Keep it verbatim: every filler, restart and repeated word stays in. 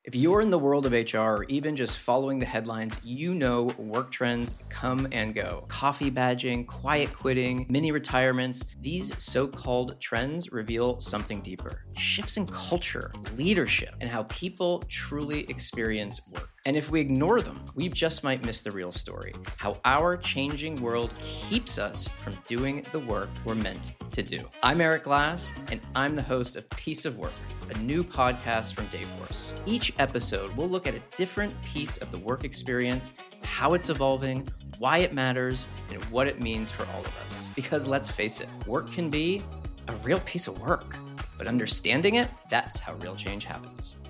If you're in the world of H R or even just following the headlines, you know work trends come and go. Coffee badging, quiet quitting, mini retirements, these so-called trends reveal something deeper. Shifts in culture, leadership, and how people truly experience work. And if we ignore them, we just might miss the real story, how our changing world keeps us from doing the work we're meant to do. I'm Eric Glass, and I'm the host of Piece of Work, a new podcast from Dayforce. Each episode, we'll look at a different piece of the work experience, how it's evolving, why it matters, and what it means for all of us. Because let's face it, work can be a real piece of work, but understanding it, that's how real change happens.